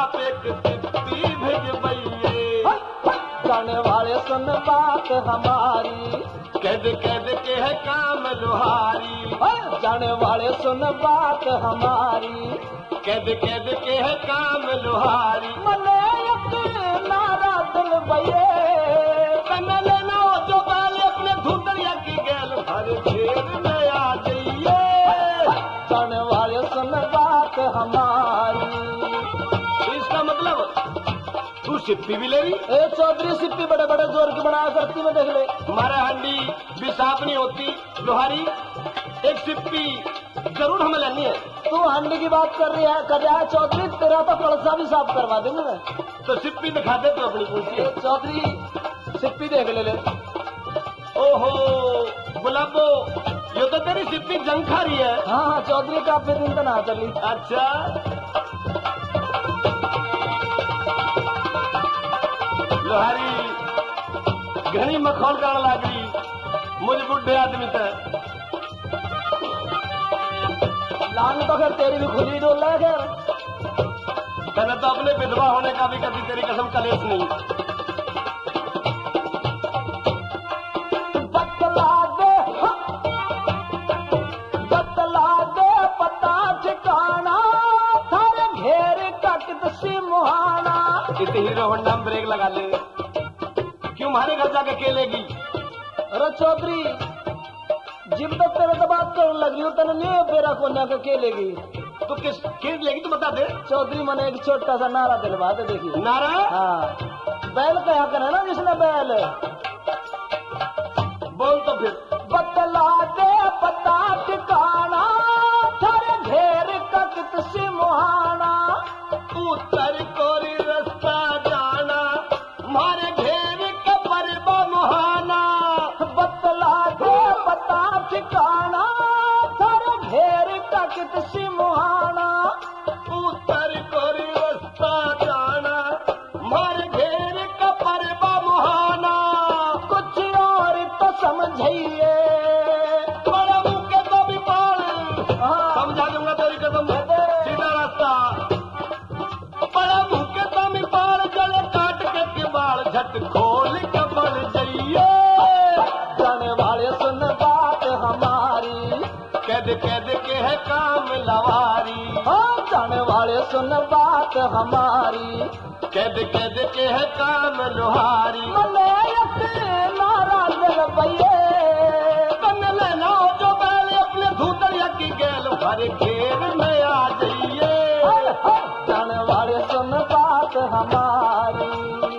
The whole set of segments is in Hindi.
आप एक सिप्पी भिजवाइए। जाने वाले सुन बात हमारी, कैद कैद के है काम लोहारी। जाने वाले सुन बात हमारी, कैद कैद के है काम लोहारी। मने यकीन नारा दिल भैये, कन्ना लेना हो जो पहले अपने धुंधलिया की गैल भर घेर में आ जाइए। जाने वाले सुन बात हमारी। इसका मतलब तू सिप्पी भी ले रही। ए चौधरी सिप्पी बड़े बड़े जोर की बनाया करती में देख ले। हमारा हंडी भी साफ नहीं होती लोहारी, एक सिप्पी जरूर हमें लेनी है। तू हंडी की बात कर रहा है चौधरी, तेरा तो कलसा भी साफ करवा देंगे मैं। तो सिप्पी दिखा दे तो अपनी पूछी। चौधरी सिप्पी देख ले। ओहो गुलाबो, ये तो तेरी सिप्पी जंग खा रही है। हाँ चौधरी काफी दिन तो ना चली। अच्छा लोहारी घनी मखौल कर लागी मुझ बुढ़े आदमी तक। लान तो खैर तेरी भी खुली डोल है खैर। मैंने तो अपने विधवा होने का भी कभी तेरी कसम कलेश नहीं। बतला दे पता ठिकाना, थारे घेर का कितसी मुहाना। इस हीरो होंडा में ब्रेक लगा ले, क्यों हमारे घर जाके खेलेगी। अरे चौधरी जिब तक तेरे से बात करने लग रही हो तेने नहीं बेरा को ना खेलेगी। तो किस खेल लेगी तो बता दे। चौधरी मैंने एक छोटा सा नारा दिलवा दे देखिए। नारा? हाँ बैल कहा करे ना जिसने बैल। बोल तो फिर। बतला दे पता ठिकाना, थारे घेर का कितसी मुहाना। उत्तर कोरी रास्ता जाना, मारे घेर का परबा मुहाना। बतला दे पता ठिकाना, थारे घेर का कितसी मुहाना। उत्तर कोरी रास्ता जाना, मारे घेर का परबा मुहाना। कुछ और तो समझिए, बड़े मुंह के तो भी पाल समझा दूंगा तेरी कसम। सीधा रास्ता बड़ा मुंह के तो भी पाल, गले काट के किबाड़ झट खोल के बढ़ जाइए। जाने वाले सुन बात हमारी, कैद कैद के है काम लवारी। हाँ जाने वाले सुन बात हमारी, कैद कैद के है काम लोहारी। मने यकीन नारा दिल भैये, कन लेना हो जो पहले अपने धूतरिया की गैल भर घेर में आ जाइए। जाने वाले सुन बात हमारी।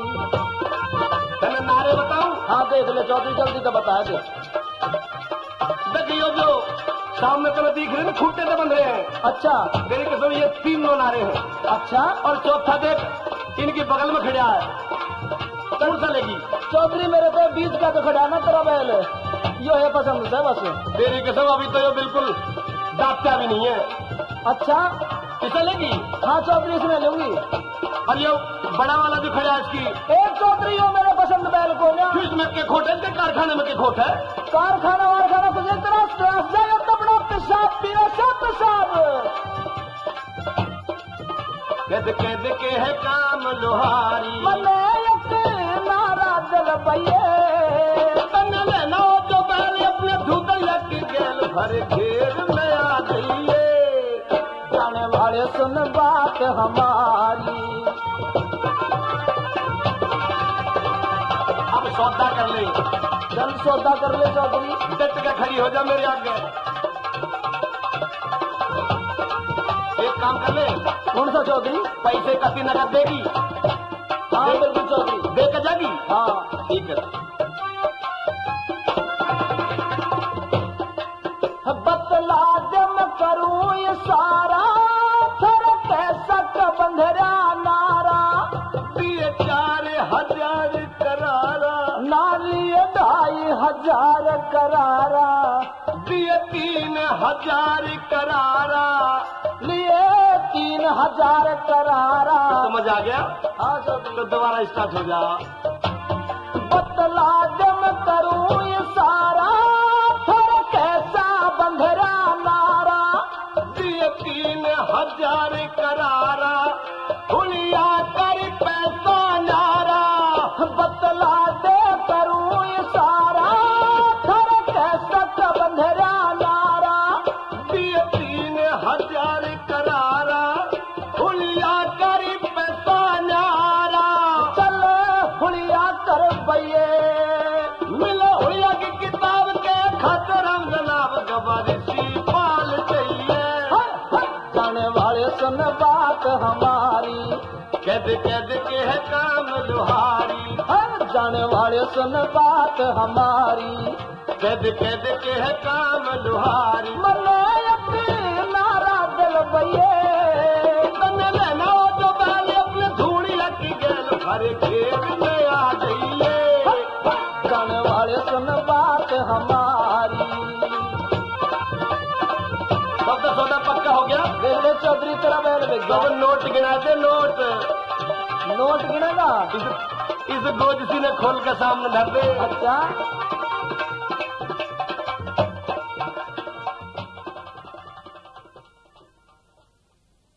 तने नारे बताऊं? हाँ देख ले चौधरी जल्दी तो बता दे। देखियो जो सामने तुम्हें दिख रहे ना खूंटे से बन रहे हैं। अच्छा मेरी कसम ये 3 नारे हैं। अच्छा और चौथा देख इनके बगल में खड़ा है, कौन सा लेगी? चौधरी मेरे पे बीच का तो खड़ा ना तेरा बैल, यो है पसंद से बस। मेरी कसम अभी तो ये बिल्कुल दापता भी नहीं है। अच्छा इसे लेगी? हाँ चौधरी इसमें लूंगी। और ये बड़ा वाला जो खड़ा है इसकी, एक चौधरी यो मेरे पसंद बैल को ना। क्यों इसमें के खोट है? इसके कारखाने में के खोट है? कारखाना वारखाना तुझे तेरा स्ट्रास जाएगा तो अपना पेशाब पीना सब पेशाब। कैद कैद के है काम लोहारी। मने यकीन नारा दिल भैये, तन लेना हो जो पहले अपने धूतरिया की गैल भर घेर में आ जाइए। जाने वाले सुन बात हमारी। अब सौदा कर ले, जल्द सौदा कर ले चौधरी। डट के खड़ी हो जा मेरे आगे। एक काम कर ले, कौन सा चौधरी? पैसे कति नगद देगी? हाँ बिल्कुल चौधरी। दे के जागी? हाँ ठीक है। बतला दे मैं करूं ये सारा, थर कैसा का बंधरा नारा। दिए 4000 करारा, ना लिए 2500 करारा, दिए 3000 करारा। लिए 3000 करारा। समझ आ गया? हाँ चौधरी। तो दोबारा स्टार्ट हो जा। बतला दे मैं करूं ये सारा, थर कैसा बंधरा नारा। दिए 3000 करारा, हुलिया सुन बात हमारी, कैद कैद के है काम लुहारी, जाने वाले सुन बात हमारी, कैद कैद के है काम लुहारी। मने अपनी नारा दिल बये, तने लेना हो जो बाल अपने धूड़ी लग गए हरे खेत में आ गई। जाने वाले सुन बात हमारी। सब तो सौदा पक्का हो गया। रेलवे चौधरी तेरा बैल बिक तो गया। नोट गिना दे नोट, नोट गिनेगा? इस गोजसी ने खोल के सामने धर दे। अच्छा